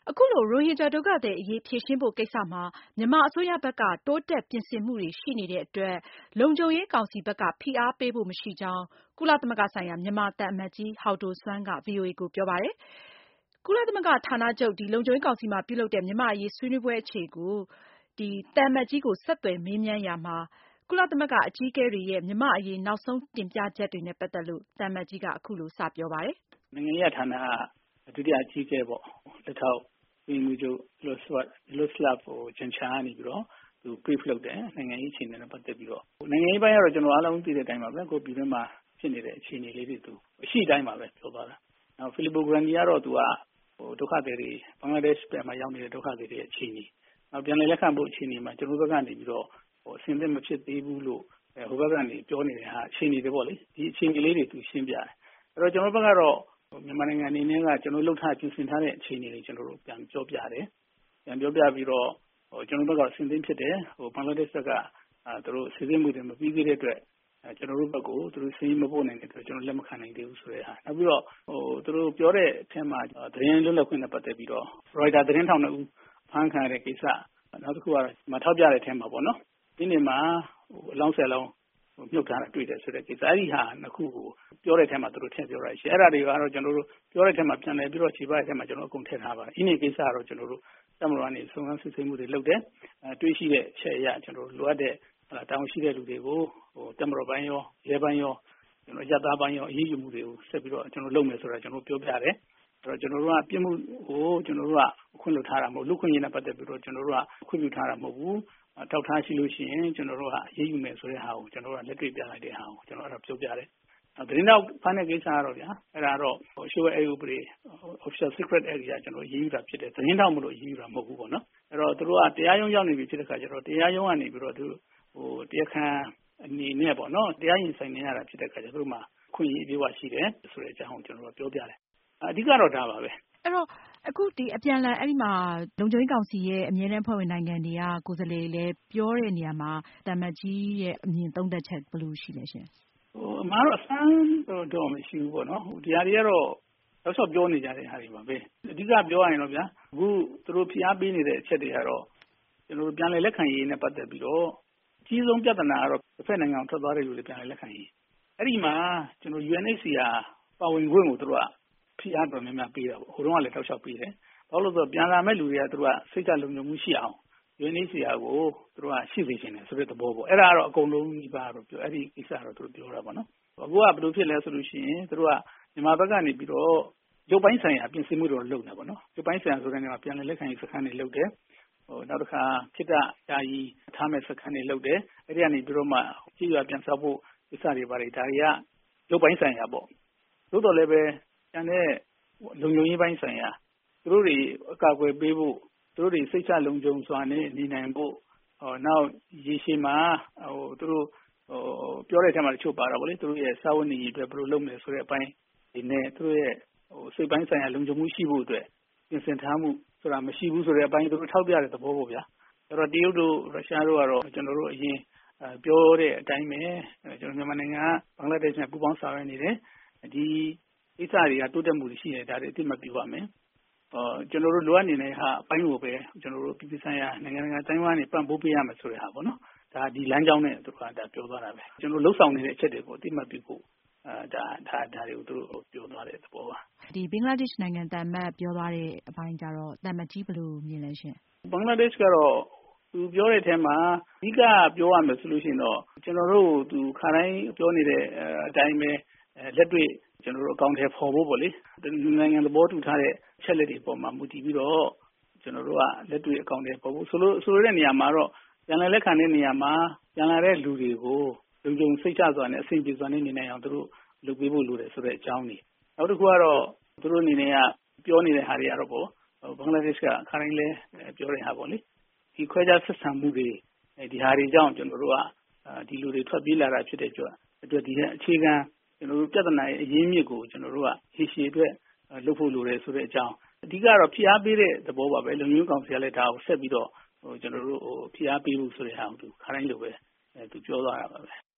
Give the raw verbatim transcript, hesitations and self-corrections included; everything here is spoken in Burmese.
အခုလိုရိုဟင်ဂျာဒုက္ခသည်အရေးဖြေရှင်းဖို့ကိစ္စမှာမြန်မာအစိုးရဘက်ကတိုးတက်ပြင်ဆင်မှုတွေရှိနေတဲ့အတွက်လုံခြုံရေးကောင်စီဘက်ကဖိအားပေးဖို့မရှိကြောင်းကုလသမဂ္ဂဆိုင်ရာမြန်မာသံအမတ်ကြီးဟောက်ဒိုဆွမ်းက ဗွီအိုအေကိုပြောပါတယ်။ ကုလသမဂ္ဂဌာနချုပ်လုံခြုံရေးကောင်စီမှာပြုလုပ်တဲ့မြန်မာ့အရေးဆွေးနွေးပွဲအခြေကိုသံအမတ်ကြီးကိုဆက်သွယ်မေးမြန်းရာမှာကုလသမဂ္ဂအကြီးအကဲတွေရဲ့မြန်မာ့အရေးနောက်ဆုံးတင်ပြချက်တွေနဲ့ပတ်သက်လို့သံအမတ်ကြီးကအခုလိုစပြောပါတယ်။နိုင်ငံရေးဌာနကဒုတိယအကြီးအကဲပေါ့လက်ထောက်ဒီမူချုပ်လွတ်လွတ်လပ်ကိုဂျန်ချာနေပြီးတော့သူ brief လုပ်တယ်နိုင်ငံရေးအခြေအနေနဲ့ပတ်သက်ပြီးတော့နိုင်ငံရေးပိုင်းကတော့ကျွန်တော်အားလုံးသိတဲ့အတိုင်းပါပဲကိုပြည်တွင်းမှာဖြစ်နေတဲ့အခြေအနေလေးတွေသူအရှိတိုင်းပါပဲပြောသွားတာ။နောက်ဖိလစ်ပိုဂရန်ဒီကတော့သူကဟိုဒုက္ခသည်တွေဘင်္ဂလားဒေ့ရှ်ပြည်မှာရောက်နေတဲ့ဒုက္ခသည်တွေရဲ့အခြေအနေနောက်ပြန်လည်လက်ခံဖို့အခြေအနေမှာကျွန်တော်တို့ကနေပြီးတော့ဟိုအဆင်သင့်မဖြစ်သေးဘူးလို့ဟိုဘက်ကနေပြောနေတဲ့ဟာအခြေအနေတွေပေါ့လေဒီအခြေအနေလေးတွေသူရှင်းပြတယ်။အဲ့တော့ကျွန်တော်ဘက်ကတော့မြန်မာနိုင်ငံအနေနဲ့ကကျွန်တော်လှုပ်ထားပြင်ဆင်ထားတဲ့အခြေအနေတွေကျွန်တော်တို့ပြန်ပြောပြတယ်။ပြန်ပြောပြပြီးတော့ဟိုကျွန်တော်တို့ကအဆင်သင့်ဖြစ်တယ်ဟိုဘင်္ဂလားဒေ့ရှ်ကအဲသူတို့စီစဉ်မှုတွေမပြီးသေးတဲ့အတွက်အဲကျွန်တော်တို့ဘက်ကိုသူတို့စီးမပို့နိုင်တဲ့အတွက်ကျွန်တော်လက်မခံနိုင်သေးဘူးဆိုတဲ့ဟာနောက်ပြီးတော့ဟိုသူတို့ပြောတဲ့အထက်မှာသတင်းလွတ်လပ်ခွင့်နဲ့ပတ်သက်ပြီးတော့ Reuters သတင်းထောက်နှစ်ဦးဖမ်းခံရတဲ့ကိစ္စနောက်တစ်ခုကတော့မထောက်ပြတဲ့အထက်မှာပေါ့နော်ဒီနေ့မှာဟိုအလောင်းဆယ်လောင်းမြုပ်ထားတာတွေ့တယ်ဆိုတဲ့ကိစ္စအဲဒီဟာနှစ်ခုကိုပြောတဲ့အထက်မှာသူတို့ထည့်ပြောရရှိအဲ့ဒါတွေကတော့ကျွန်တော်တို့ပြောတဲ့အထက်မှာပြန်လည်ပြီးတော့ခြေပတဲ့အထက်မှာကျွန်တော်အကုန်ထည့်ထားပါတယ်ဒီနေ့ကိစ္စကတော့ကျွန်တော်တို့တမတော်ကနေစုံစမ်းစစ်ဆေးမှုတွေလုပ်တယ်အဲတွေးရှိတဲ့အချက်အရကျွန်တော်တို့လိုအပ်တဲ့တောင်းရှိတဲ့လူတွေကိုဟိုတမတော်ပိုင်းရောရဲပိုင်းရောကျွန်တော်ရပ်သားပိုင်းရောအရေးယူမှုတွေကိုဆက်ပြီးတော့ကျွန်တော်လုပ်မယ်ဆိုတာကျွန်တော်ပြောပြတယ်အဲ့တော့ကျွန်တော်တို့ကပြည်မှုကိုကျွန်တော်တို့ကအခွင့်လွှတ်ထားတာမဟုတ်လူခွင့်ရေးနဲ့ပတ်သက်ပြီးတော့ကျွန်တော်တို့ကခွင့်ပြုထားတာမဟုတ်ဘူးထောက်ထားရှိလို့ရှိရင်ကျွန်တော်တို့ကအရေးယူမယ်ဆိုတဲ့ဟာကိုကျွန်တော်တို့ကလက်တွေ့ပြလိုက်တဲ့ဟာကိုကျွန်တော်အဲ့ဒါပြောပြတယ်သတင်းတော့ဖမ်းတဲ့ကိစ္စကတော့ဗျာအဲ့ဒါတော့ရှိုးရဲ့ဥပဒေ official secret area ကျွန်တော်ရေးယူတာဖြစ်တယ်သတင်းတော့မလို့ရေးယူတာမဟုတ်ဘူးပေါ့နော်အဲ့တော့သူတို့ကတရားရုံးရောက်နေပြီဖြစ်တဲ့ခါကျတော့တရားရုံးကနေပြီးတော့သူဟိုတရားခံအနေနဲ့ပေါ့နော်တရားရင်ဆိုင်နေရတာဖြစ်တဲ့ခါကျတော့သူတို့မှာခွင့်ရအပြည့်အဝရှိတယ်ဆိုတဲ့အကြောင်းကိုကျွန်တော်တို့ပြောပြတယ်အဓိကတော့ဒါပါပဲအဲ့တော့အခုဒီအပြန်လည်အဲ့ဒီမှာလုံခြုံရေးကောင်စီရဲ့အမြဲတမ်းဖွဲ့ဝင်နိုင်ငံတွေကကိုယ်စားလှယ်လည်းပြောတဲ့နေရာမှာတမတ်ကြီးရဲ့အမြင်သုံးသပ်ချက်ဘယ်လိုရှိလဲရှင်ဟိုအမှားတော့အဆန်းတော့တော့မရှိဘူးပေါ့နော်ဟိုတရားတွေကတော့တော့ဆော့ပြောနေကြတဲ့ဟာတွေပါပဲအဓိကပြောရရင်တော့ဗျာအခုသူတို့ဖိအားပေးနေတဲ့အချက်တွေကတော့ကျွန်တော်တို့ပြန်လည်လက်ခံရေးနဲ့ပတ်သက်ပြီးတော့အကြီးဆုံးပြဿနာကတော့တစ်ဖက်နိုင်ငံထွက်သွားတဲ့လူတွေပြန်လည်လက်ခံရေးအဲ့ဒီမှာကျွန်တော် ယူအန် အိတ် စီ အာ ပါဝင်ခွင့်ကိုသူတို့ကဖိအားတော်များများပေးတာပေါ့ဟိုတုန်းကလည်းတောက်လျှောက်ပေးတယ်ဘာလို့လဲဆိုတော့ပြန်လာမဲ့လူတွေကသူတို့ကစိတ်ကလုံခြုံမှုရှိအောင် ယူအန် အိတ် စီ အာ ကိုသူတို့ကရှိစေချင်တယ်ဆိုတဲ့သဘောပေါ့အဲ့ဒါကတော့အကုန်လုံးဒီပါတော့ပြောအဲ့ဒီကိစ္စကတော့သူတို့ပြောတာပေါ့နော်အခုကဘယ်လိုဖြစ်လဲဆိုလို့ရှိရင်သူတို့ကမြန်မာဘက်ကနေပြီးတော့ရုပ်ပိုင်းဆိုင်ရာပြင်ဆင်မှုတွေလုပ်နေပါတော့ရုပ်ပိုင်းဆိုင်ရာဆိုတဲ့နေရာမှာပြန်လည်လက်ခံရေးစခန်းတွေလုပ်တယ်ဟိုနောက်တစ်ခါခိတ္တယာယီထားမဲ့စခန်းတွေလုပ်တယ်အဲ့ဒီကနေပြီးတော့မှကြည့်ရပြန်ဆောက်ဖို့ကိစ္စတွေပါတယ်ဒါတွေကရုပ်ပိုင်းဆိုင်ရာပေါ့သို့တော်လည်းပဲကျန်တဲ့လုံခြုံရေးပိုင်းဆိုင်ရာသူတို့တွေအကာအကွယ်ပေးဖို့သူတို့တွေစိတ်ချလုံခြုံစွာနဲ့နေနိုင်ဖို့ဟောနောက်ရေရှည်မှာဟိုသူတို့ဟိုပြောတဲ့အထက်မှာတချို့ပါတာဗောလေသူတို့ရဲ့စာဝတ်နေရေးအတွက်ဘယ်လိုလုပ်မလဲဆိုတဲ့အပိုင်းဒီနဲ့သူတို့ရဲ့ဟိုစိတ်ပိုင်းဆိုင်ရာလုံခြုံမှုရှိဖို့အတွက်ပြင်ဆင်ထားမှုဆိုတာမရှိဘူးဆိုတဲ့အပိုင်းသူတို့ထောက်ပြတဲ့သဘောပေါ့ဗျာအဲ့တော့တရုတ်တို့ရုရှားတို့ကတော့ကျွန်တော်တို့အရင်ပြောတဲ့အတိုင်းပဲကျွန်တော်မြန်မာနိုင်ငံကဘင်္ဂလားဒေ့ရှ်နဲ့ပူးပေါင်းဆောင်ရွက်နေတယ်ဒီကိစ္စတွေကတိုးတက်မှုတွေရှိတယ်ဒါတွေအသိမှတ်ပြုပါမယ်အော်ကျွန်တော်တို့လိုအပ်နေတဲ့ဟာအပိုင်းကိုပဲကျွန်တော်တို့ပြည်ပဆိုင်ရာနိုင်ငံတကာတိုင်းဝမ်နေပံ့ပိုးပေးရမယ်ဆိုတဲ့ဟာပေါ့နော်ဒါဒီလမ်းကြောင်းနဲ့သူကဒါပြောသွားတာပဲကျွန်တော်လှုပ်ဆောင်နေတဲ့အချက်တွေကိုအသိမှတ်ပြုဖို့အဲဒါဒါဒါတွေကိုသူတို့ပြောသွားတဲ့သဘောပါဒီဘင်္ဂလားဒေ့ရှ်နိုင်ငံတန်မတ်ပြောသွားတဲ့အပိုင်းကြတော့တန်မတ်ကြီးဘယ်လိုမြင်လဲရှင်ဘင်္ဂလားဒေ့ရှ်ကတော့သူပြောတဲ့အထဲမှာအဓိကပြောရမယ်ဆိုလို့ရှိရင်တော့ကျွန်တော်တို့သူခါတိုင်းပြောနေတဲ့အတိုင်းပဲလက်တွေ့ကျွန်တော်တို့အကောင့်ထဲပေါ်ဖို့ပေါ့လေနိုင်ငံသဘောတူထားတဲ့အချက်လက်တွေပေါ်မှာမူတည်ပြီးတော့ကျွန်တော်တို့ကလက်တွေ့အကောင့်ထဲပေါ်ဖို့ဆိုလို့ဆိုတဲ့နေရာမှာတော့ပြန်လည်လက်ခံတဲ့နေရာမှာပြန်လာတဲ့လူတွေကိုလုံခြုံစိတ်ချစွာနဲ့အဆင်ပြေစွာနဲ့နေနိုင်အောင်သူတို့လုပ်ပေးဖို့လိုတယ်ဆိုတဲ့အကြောင်းတွေနောက်တစ်ခုကတော့သူတို့အနေနဲ့ကပြောနေတဲ့ဟာတွေကတော့ပေါ့ဘင်္ဂလားဒေ့ရှ်ကခါတိုင်းလဲပြောတဲ့ဟာပေါ့လေဒီခွဲခြားဆက်ဆံမှုတွေဒီဟာတွေကြောင့်ကျွန်တော်တို့ကဒီလူတွေထွက်ပြေးလာတာဖြစ်တဲ့ကြွအတွက်ဒီအခြေခံကျွန်တော်တို့ပြဿနာရဲ့အရင်းမြစ်ကိုကျွန်တော်တို့ကရှင်းရှင်းအတွက်လုပ်ဖို့လိုတယ်ဆိုတဲ့အကြောင်းအဓိကတော့ဖိအားပေးတဲ့သဘောပါပဲလုံခြုံရေးကောင်စီကလည်းဒါကိုဆက်ပြီးတော့ဟိုကျွန်တော်တို့ဟိုဖိအားပေးဖို့ဆိုတဲ့ဟာကိုသူခါတိုင်းလိုပဲသူပြောသွားတာပါပဲ